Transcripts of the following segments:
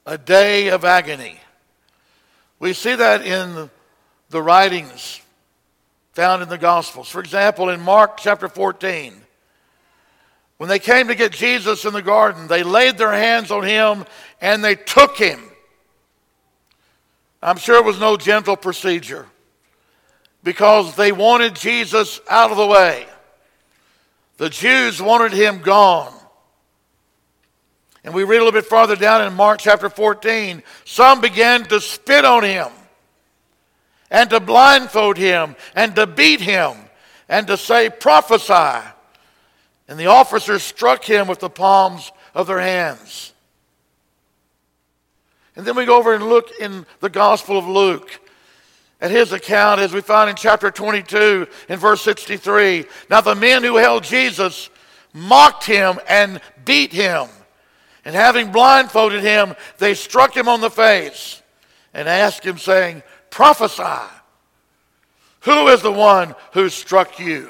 a day of agony. We see that in the writings found in the Gospels. For example, in Mark chapter 14, when they came to get Jesus in the garden, they laid their hands on him and they took him. I'm sure it was no gentle procedure because they wanted Jesus out of the way. The Jews wanted him gone. And we read a little bit farther down in Mark chapter 14, some began to spit on him and to blindfold him and to beat him and to say, prophesy. And the officers struck him with the palms of their hands. And then we go over and look in the Gospel of Luke at his account as we find in chapter 22 in verse 63. Now the men who held Jesus mocked him and beat him. And having blindfolded him, they struck him on the face and asked him, saying, prophesy. Who is the one who struck you?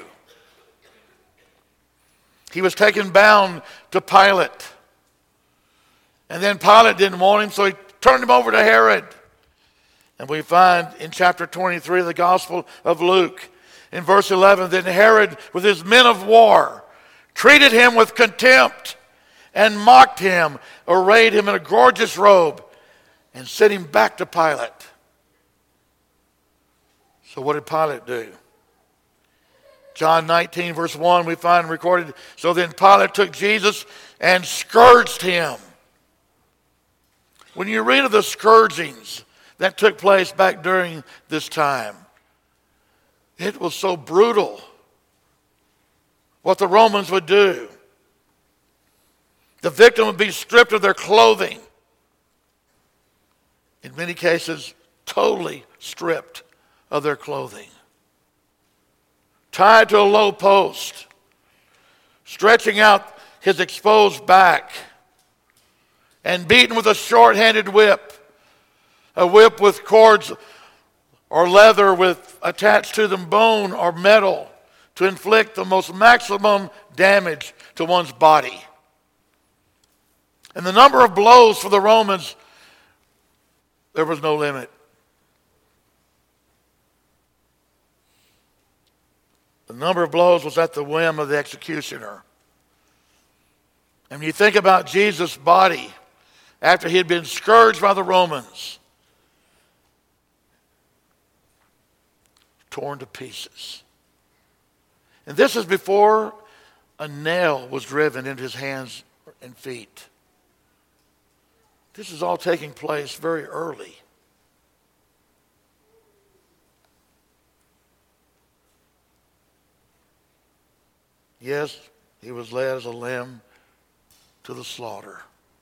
He was taken bound to Pilate. And then Pilate didn't want him, so he turned him over to Herod. And we find in chapter 23 of the Gospel of Luke, in verse 11, then Herod, with his men of war, treated him with contempt and mocked him, arrayed him in a gorgeous robe, and sent him back to Pilate. So what did Pilate do? John 19, verse 1, we find recorded, so then Pilate took Jesus and scourged him. When you read of the scourgings that took place back during this time, it was so brutal what the Romans would do. The victim would be stripped of their clothing. In many cases, totally stripped of their clothing. Tied to a low post, stretching out his exposed back, and beaten with a short-handed whip, a whip with cords or leather with attached to them bone or metal to inflict the most maximum damage to one's body. And the number of blows for the Romans, there was no limit. The number of blows was at the whim of the executioner. And when you think about Jesus' body, after he had been scourged by the Romans, torn to pieces. And this is before a nail was driven into his hands and feet. This is all taking place very early. Yes, he was led as a lamb to the slaughter.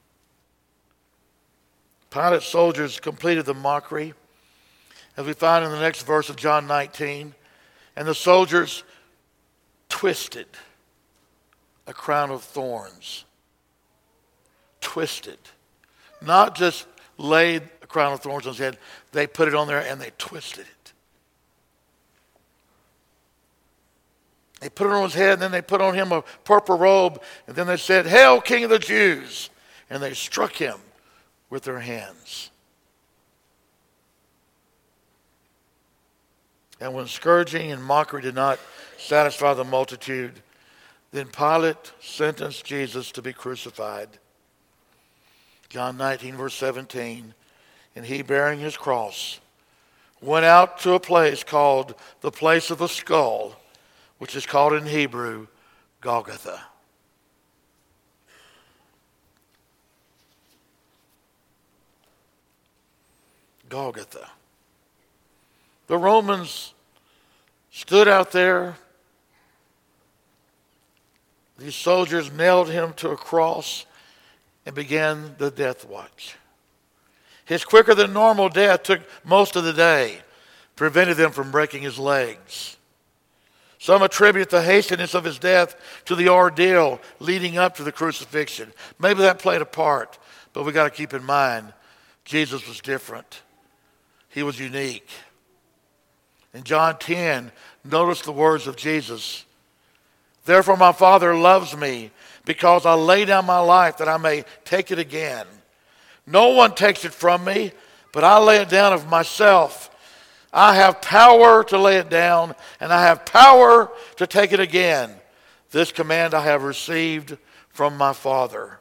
Pilate's soldiers completed the mockery, as we find in the next verse of John 19. And the soldiers twisted a crown of thorns. Twisted. Not just laid a crown of thorns on his head. They put it on there and they twisted it. They put it on his head, and then they put on him a purple robe, and then they said, "Hail, King of the Jews!" And they struck him with their hands. And when scourging and mockery did not satisfy the multitude, then Pilate sentenced Jesus to be crucified. John 19, verse 17, and he, bearing his cross, went out to a place called the place of the skull, which is called in Hebrew Golgotha. Golgotha. The Romans stood out there. These soldiers nailed him to a cross and began the death watch. His quicker than normal death took most of the day, prevented them from breaking his legs. Some attribute the hastiness of his death to the ordeal leading up to the crucifixion. Maybe that played a part, but we got to keep in mind Jesus was different. He was unique. In John 10, notice the words of Jesus. Therefore my Father loves me, because I lay down my life that I may take it again. No one takes it from me, but I lay it down of myself. I have power to lay it down, and I have power to take it again. This command I have received from my Father.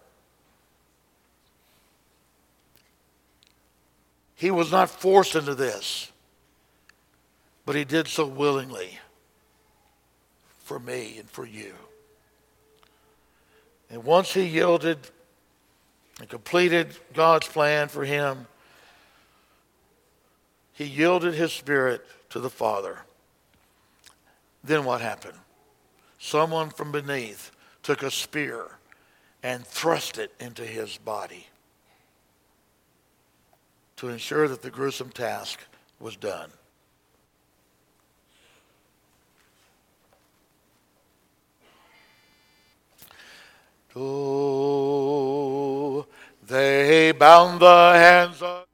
He was not forced into this, but he did so willingly for me and for you. And once he yielded and completed God's plan for him, he yielded his spirit to the Father. Then what happened? Someone from beneath took a spear and thrust it into his body to ensure that the gruesome task was done. Oh, they bound the hands of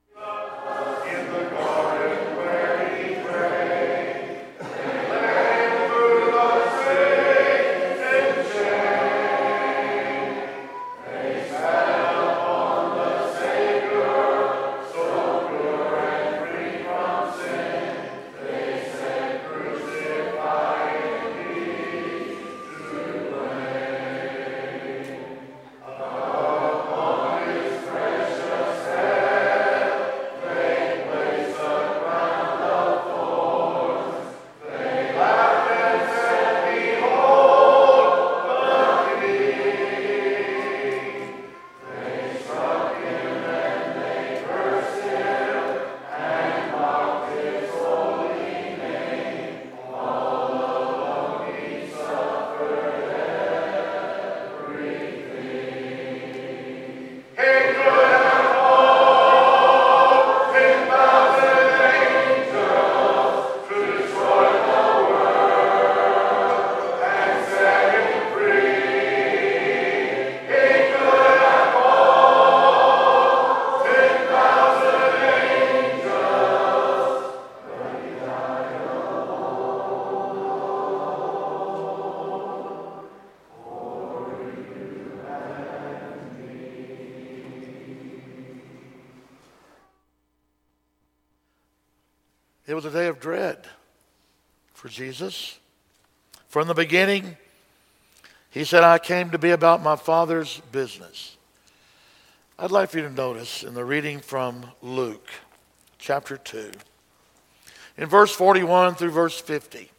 It was a day of dread for Jesus. From the beginning, he said, I came to be about my Father's business. I'd like for you to notice in the reading from Luke, chapter 2, in verse 41 through verse 50.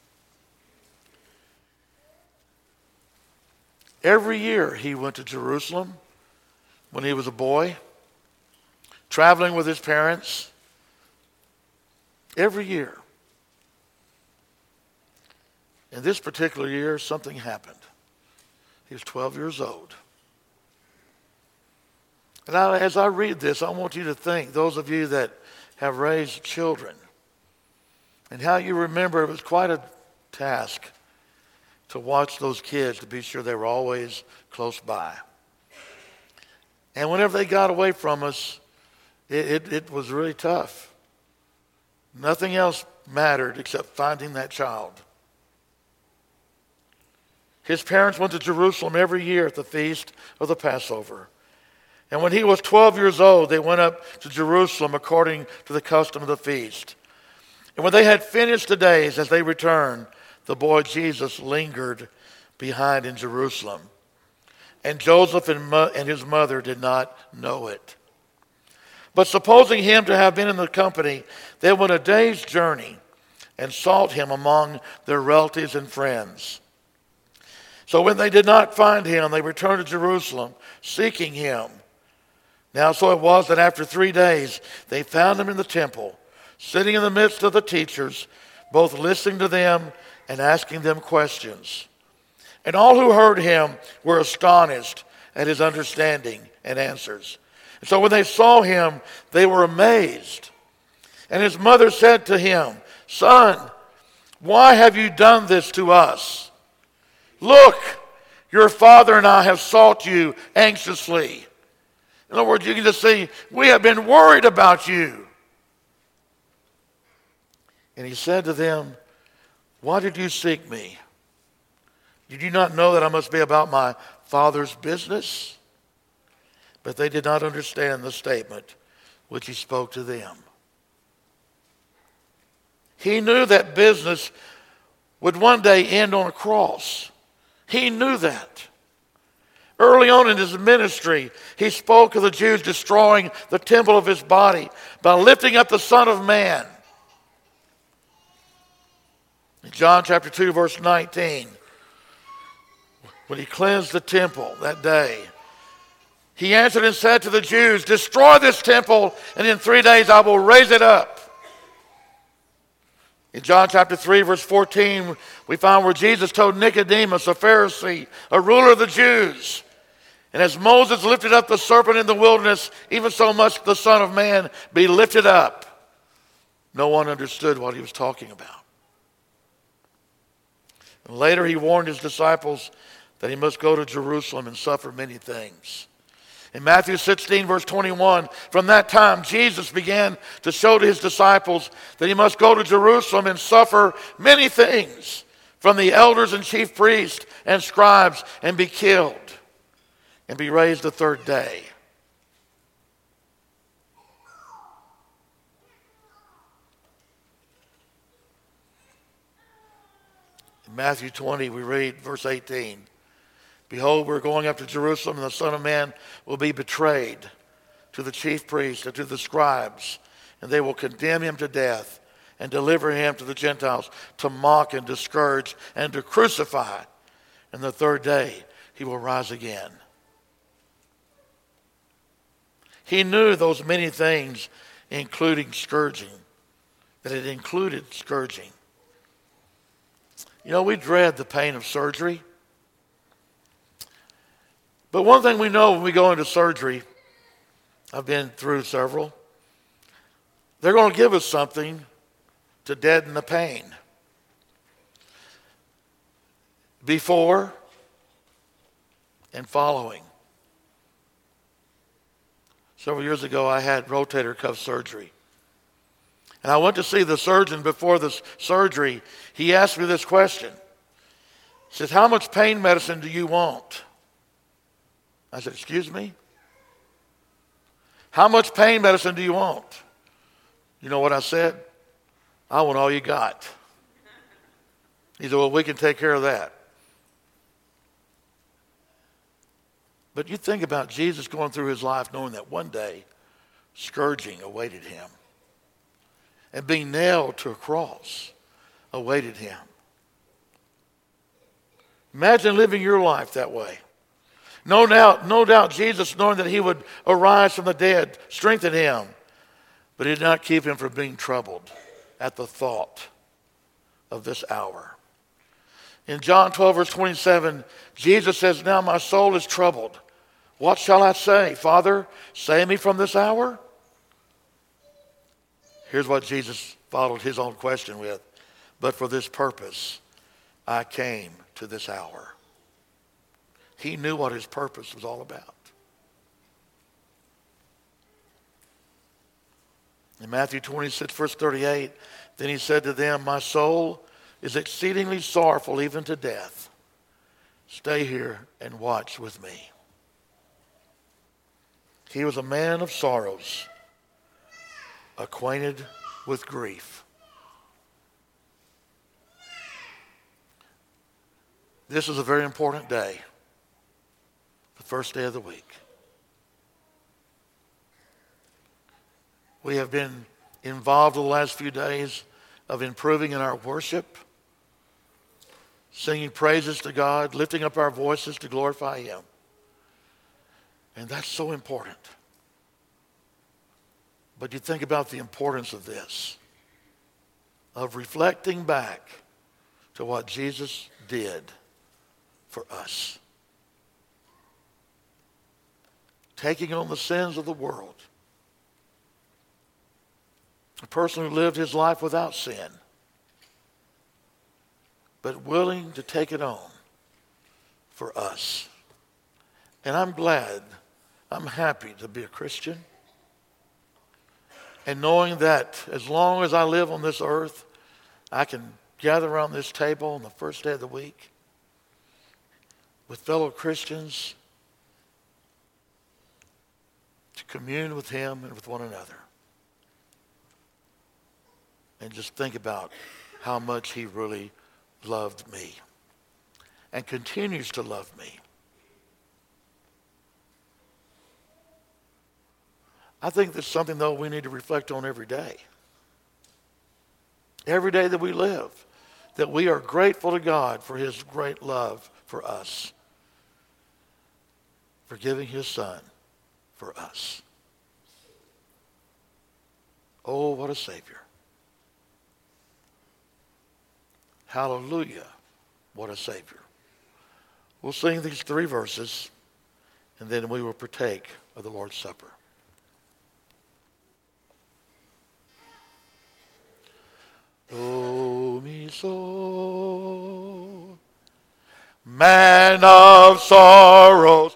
Every year he went to Jerusalem when he was a boy, traveling with his parents. Every year. In this particular year, something happened. He was 12 years old. And as I read this, I want you to think, those of you that have raised children, and how you remember it was quite a task to watch those kids to be sure they were always close by. And whenever they got away from us, it was really tough. Nothing else mattered except finding that child. His parents went to Jerusalem every year at the feast of the Passover. And when he was 12 years old, they went up to Jerusalem according to the custom of the feast. And when they had finished the days as they returned, the boy Jesus lingered behind in Jerusalem. And Joseph and his mother did not know it. But supposing him to have been in the company, they went a day's journey and sought him among their relatives and friends. So when they did not find him, they returned to Jerusalem, seeking him. Now so it was that after 3 days, they found him in the temple, sitting in the midst of the teachers, both listening to them and asking them questions. And all who heard him were astonished at his understanding and answers. And so when they saw him, they were amazed. And his mother said to him, Son, why have you done this to us? Look, your father and I have sought you anxiously. In other words, you can just see, we have been worried about you. And he said to them, why did you seek me? Did you not know that I must be about my Father's business? but they did not understand the statement which he spoke to them. He knew that business would one day end on a cross. He knew that. Early on in his ministry, he spoke of the Jews destroying the temple of his body by lifting up the Son of Man. In John chapter 2, verse 19, when he cleansed the temple that day, he answered and said to the Jews, "Destroy this temple, and in 3 days I will raise it up." In John chapter 3, verse 14, we find where Jesus told Nicodemus, a Pharisee, a ruler of the Jews, "And as Moses lifted up the serpent in the wilderness, even so must the Son of Man be lifted up." No one understood what he was talking about. And later he warned his disciples that he must go to Jerusalem and suffer many things. In Matthew 16, verse 21, from that time Jesus began to show to his disciples that he must go to Jerusalem and suffer many things from the elders and chief priests and scribes and be killed and be raised the third day. In Matthew 20, we read verse 18. "Behold, we're going up to Jerusalem, and the Son of Man will be betrayed to the chief priests and to the scribes, and they will condemn him to death and deliver him to the Gentiles to mock and discourage and to crucify. And the third day he will rise again." He knew those many things, including scourging, that it included scourging. You know, we dread the pain of surgery. But one thing we know when we go into surgery, I've been through several, they're going to give us something to deaden the pain. Before and following. Several years ago, I had rotator cuff surgery. And I went to see the surgeon before the surgery. He asked me this question. He says, "How much pain medicine do you want?" I said, "Excuse me? How much pain medicine do you want?" You know what I said? "I want all you got." He said, "Well, we can take care of that." But you think about Jesus going through his life knowing that one day scourging awaited him. And being nailed to a cross awaited him. Imagine living your life that way. No doubt Jesus, knowing that he would arise from the dead, strengthened him. But it did not keep him from being troubled at the thought of this hour. In John 12, verse 27, Jesus says, "Now my soul is troubled. What shall I say? Father, save me from this hour?" Here's what Jesus followed his own question with. "But for this purpose I came to this hour." He knew what his purpose was all about. In Matthew 26, verse 38, then he said to them, "My soul is exceedingly sorrowful, even to death. Stay here and watch with me." He was a man of sorrows, acquainted with grief. This is a very important day. The first day of the week. We have been involved the last few days of improving in our worship, singing praises to God, lifting up our voices to glorify him. And that's so important. But you think about the importance of this, of reflecting back to what Jesus did for us. Taking on the sins of the world. A person who lived his life without sin, but willing to take it on for us. And I'm glad, I'm happy to be a Christian. And knowing that as long as I live on this earth, I can gather around this table on the first day of the week with fellow Christians commune with him and with one another. And just think about how much he really loved me and continues to love me. I think that's something, though, we need to reflect on every day. Every day that we live, that we are grateful to God for his great love for us, for giving his son for us. Oh, what a Savior. Hallelujah, what a Savior. We'll sing these 3 verses, and then we will partake of the Lord's Supper. Do mi so, man of sorrows,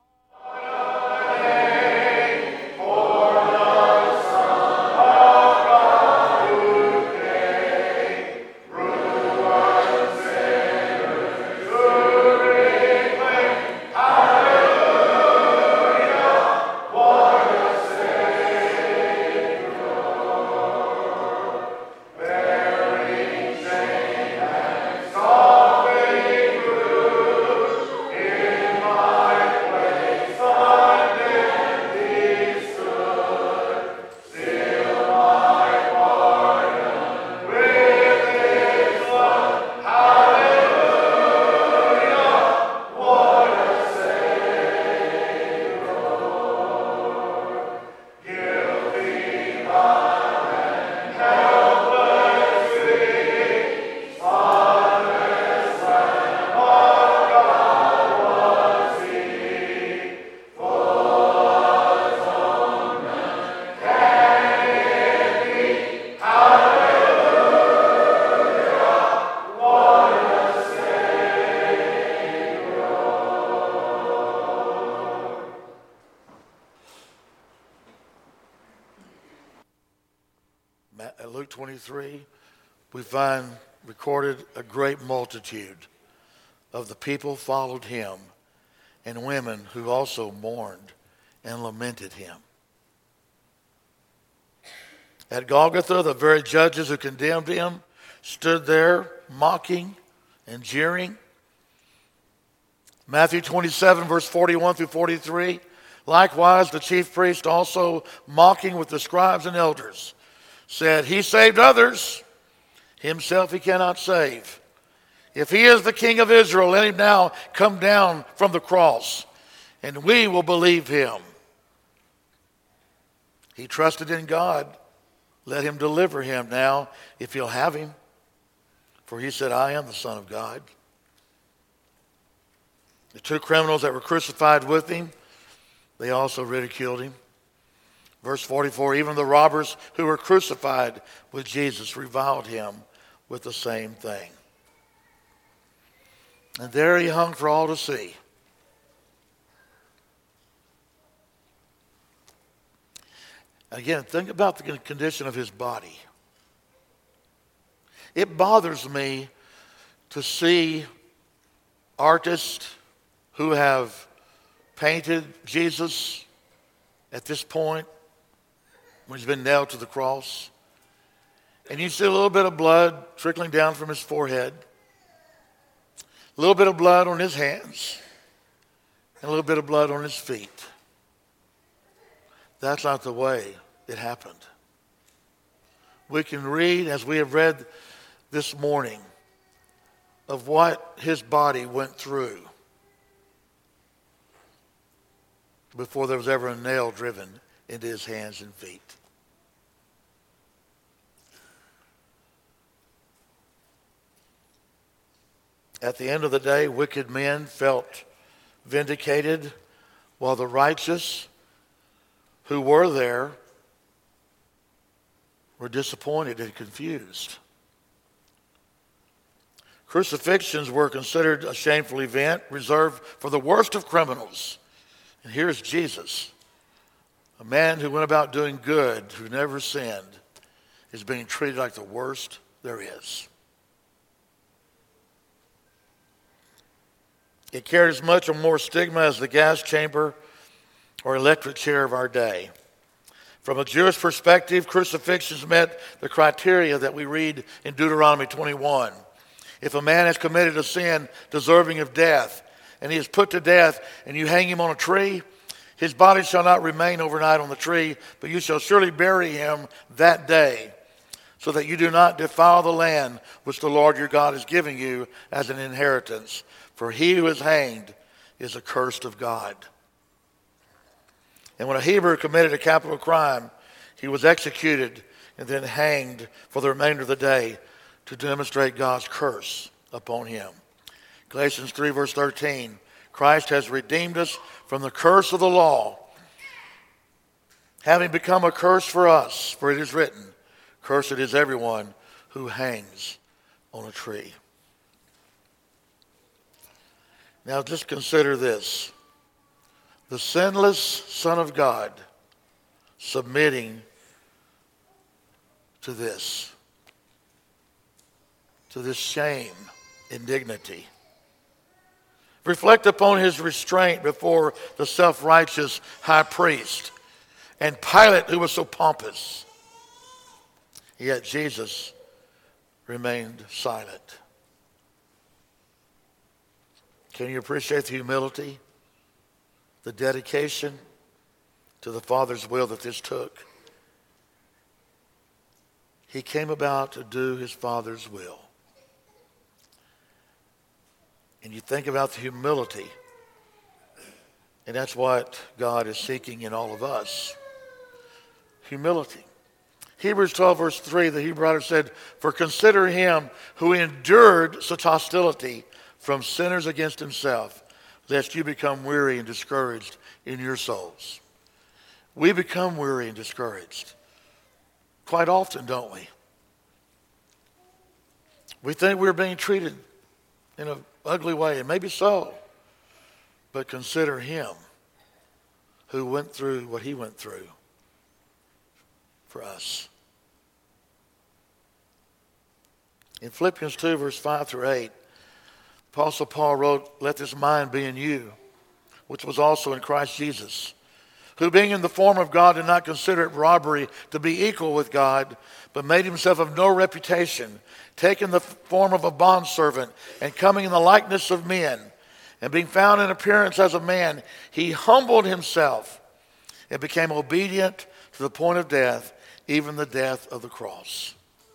Luke 23, we find recorded a great multitude of the people followed him, and women who also mourned and lamented him. At Golgotha, the very judges who condemned him stood there mocking and jeering. Matthew 27, verse 41 through 43. Likewise, the chief priest also mocking with the scribes and elders said, he saved others, himself he cannot save. If he is the King of Israel, let him now come down from the cross, and we will believe him. He trusted in God. Let him deliver him now if he'll have him. For he said, I am the Son of God. The 2 criminals that were crucified with him, they also ridiculed him. Verse 44, even the robbers who were crucified with Jesus reviled him with the same thing. And there he hung for all to see. Again, think about the condition of his body. It bothers me to see artists who have painted Jesus at this point when he's been nailed to the cross. And you see a little bit of blood trickling down from his forehead, a little bit of blood on his hands, and a little bit of blood on his feet. That's not the way it happened. We can read, as we have read this morning, of what his body went through before there was ever a nail driven into his hands and feet. At the end of the day, wicked men felt vindicated, while the righteous who were there were disappointed and confused. Crucifixions were considered a shameful event reserved for the worst of criminals. And here's Jesus, a man who went about doing good, who never sinned, is being treated like the worst there is. It carried as much or more stigma as the gas chamber or electric chair of our day. From a Jewish perspective, crucifixions met the criteria that we read in Deuteronomy 21. If a man has committed a sin deserving of death, and he is put to death, and you hang him on a tree, his body shall not remain overnight on the tree, but you shall surely bury him that day, so that you do not defile the land which the Lord your God is giving you as an inheritance. For he who is hanged is accursed of God. And when a Hebrew committed a capital crime, he was executed and then hanged for the remainder of the day to demonstrate God's curse upon him. Galatians 3 verse 13, Christ has redeemed us from the curse of the law, having become a curse for us, for it is written, cursed is everyone who hangs on a tree. Now just consider this. The sinless Son of God submitting to this shame, indignity. Reflect upon his restraint before the self-righteous high priest and Pilate, who was so pompous. Yet Jesus remained silent. Can you appreciate the humility, the dedication to the Father's will that this took? He came about to do his Father's will. And you think about the humility, and that's what God is seeking in all of us. Humility. Hebrews 12 verse 3, the Hebrew writer said, for consider him who endured such hostility from sinners against himself, lest you become weary and discouraged in your souls. We become weary and discouraged quite often, don't we? We think we're being treated in an ugly way, and maybe so. But consider him who went through what he went through for us. In Philippians 2, verse 5 through 8, Apostle Paul wrote, let this mind be in you, which was also in Christ Jesus, who being in the form of God did not consider it robbery to be equal with God, but made himself of no reputation, taking the form of a bondservant and coming in the likeness of men, and being found in appearance as a man, he humbled himself and became obedient to the point of death, even the death of the cross.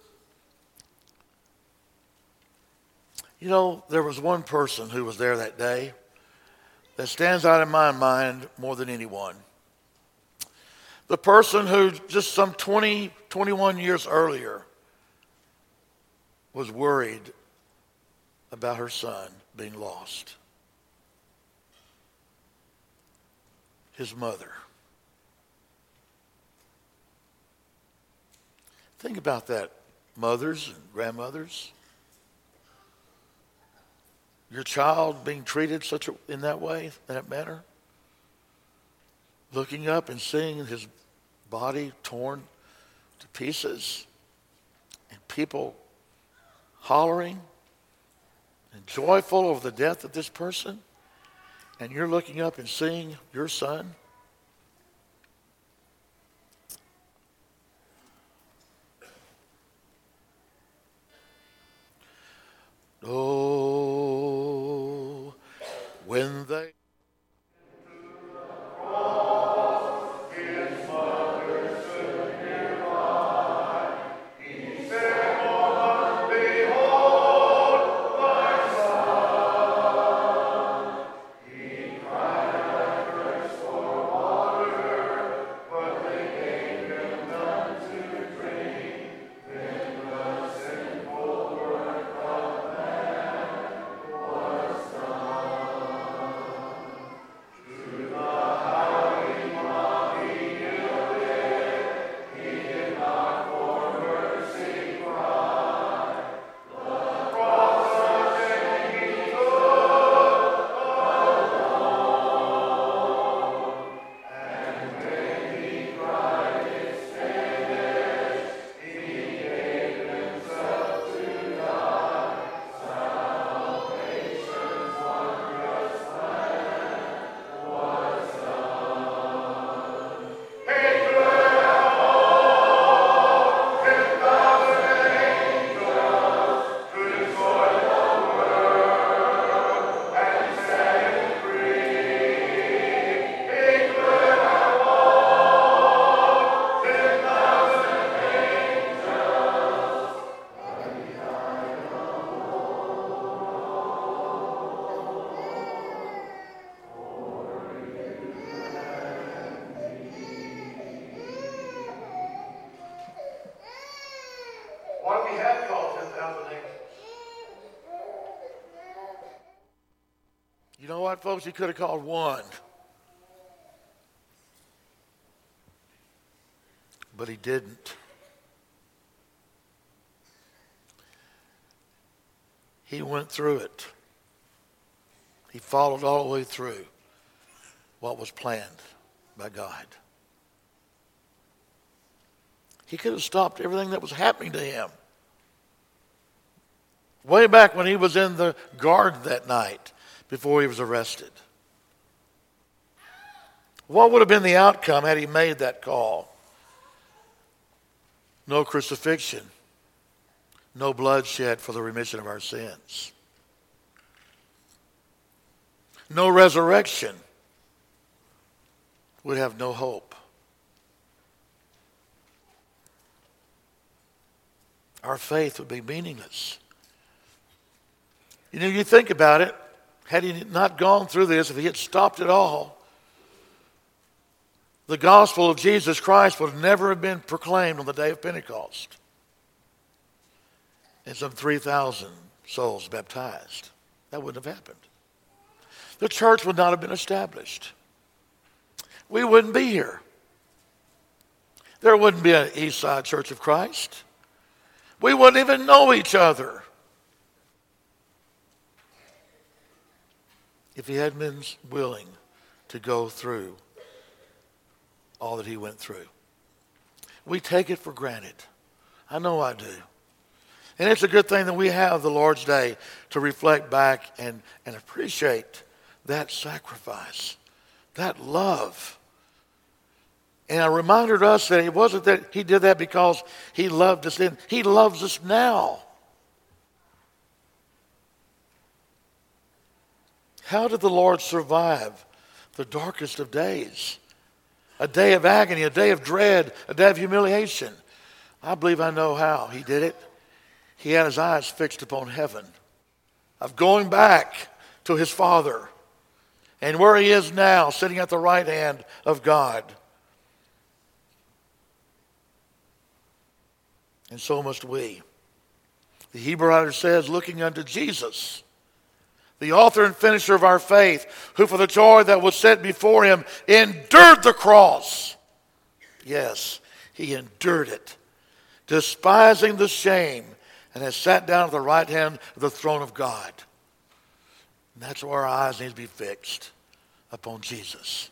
You know, there was one person who was there that day that stands out in my mind more than anyone. The person who just some 20, 21 years earlier was worried about her son being lost. His mother. Think about that, mothers and grandmothers. Your child being treated in that way, in that manner. Looking up and seeing his body torn to pieces. And people hollering and joyful over the death of this person. And you're looking up and seeing your son. Oh, when they He cried at first for what, folks? He could have called one. But he didn't. He went through it. He followed all the way through what was planned by God. He could have stopped everything that was happening to him. Way back when he was in the garden that night before he was arrested. What would have been the outcome had he made that call? No crucifixion. No bloodshed for the remission of our sins. No resurrection. We'd have no hope. Our faith would be meaningless. You know, you think about it, had he not gone through this, if he had stopped it all, the gospel of Jesus Christ would never have been proclaimed on the day of Pentecost. And some 3,000 souls baptized. That wouldn't have happened. The church would not have been established. We wouldn't be here. There wouldn't be an East Side Church of Christ. We wouldn't even know each other if he hadn't been willing to go through all that he went through. We take it for granted. I know I do. And it's a good thing that we have the Lord's Day to reflect back and appreciate that sacrifice, that love. And I reminded us that it wasn't that he did that because he loved us then. He loves us now. How did the Lord survive the darkest of days? A day of agony, a day of dread, a day of humiliation. I believe I know how he did it. He had his eyes fixed upon heaven, of going back to his Father, and where he is now, sitting at the right hand of God. And so must we. The Hebrew writer says, looking unto Jesus, the author and finisher of our faith, who for the joy that was set before him endured the cross. Yes, he endured it, despising the shame, and has sat down at the right hand of the throne of God. And that's where our eyes need to be fixed, upon Jesus.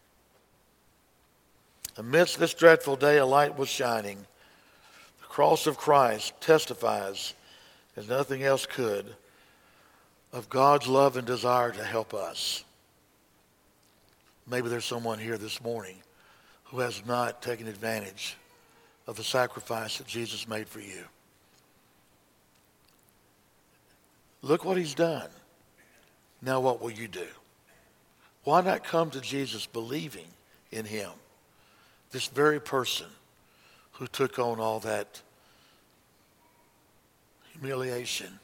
Amidst this dreadful day, a light was shining. The cross of Christ testifies, as nothing else could, of God's love and desire to help us. Maybe there's someone here this morning who has not taken advantage of the sacrifice that Jesus made for you. Look what he's done. Now what will you do? Why not come to Jesus believing in him? This very person who took on all that humiliation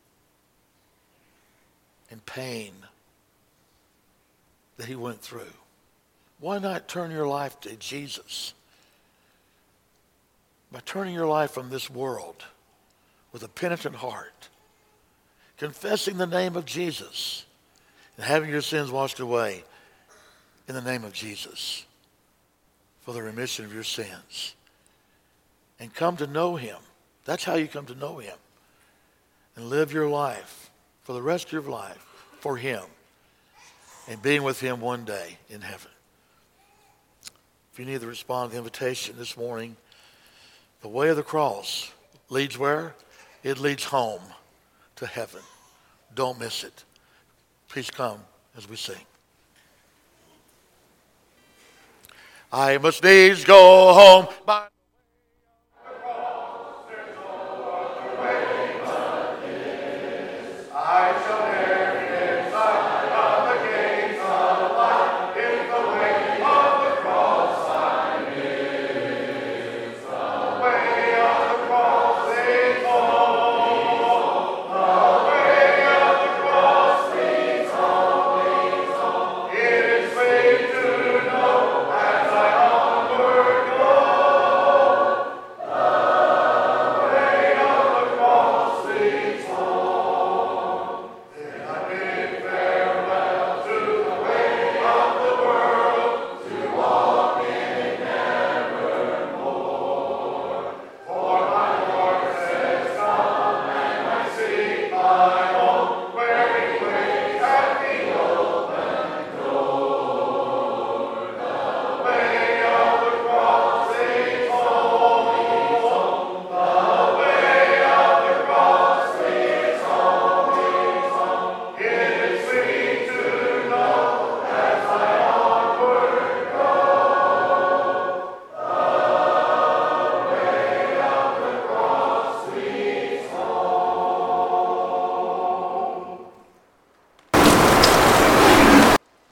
and pain that he went through. Why not turn your life to Jesus? By turning your life from this world with a penitent heart, confessing the name of Jesus, and having your sins washed away in the name of Jesus for the remission of your sins. And come to know him. That's how you come to know him. And live your life for the rest of your life for him. And being with him one day in heaven. If you need to respond to the invitation this morning, the way of the cross leads where? It leads home to heaven. Don't miss it. Please come as we sing. I must needs go home.